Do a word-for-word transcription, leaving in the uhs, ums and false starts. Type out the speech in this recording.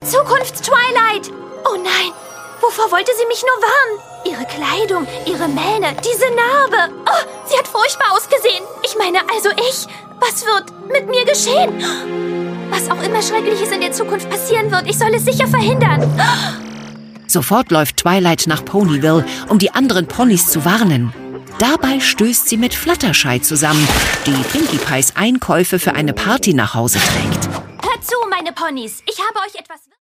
Zukunft Twilight! Oh nein, wovor wollte sie mich nur warnen? Ihre Kleidung, ihre Mähne, diese Narbe. Oh, sie hat furchtbar ausgesehen. Ich meine, also ich. Was wird mit mir geschehen? Was auch immer Schreckliches in der Zukunft passieren wird, ich soll es sicher verhindern. Sofort läuft Twilight nach Ponyville, um die anderen Ponys zu warnen. Dabei stößt sie mit Fluttershy zusammen, die Pinkie Pies Einkäufe für eine Party nach Hause trägt. Hört zu, meine Ponys. Ich habe euch etwas...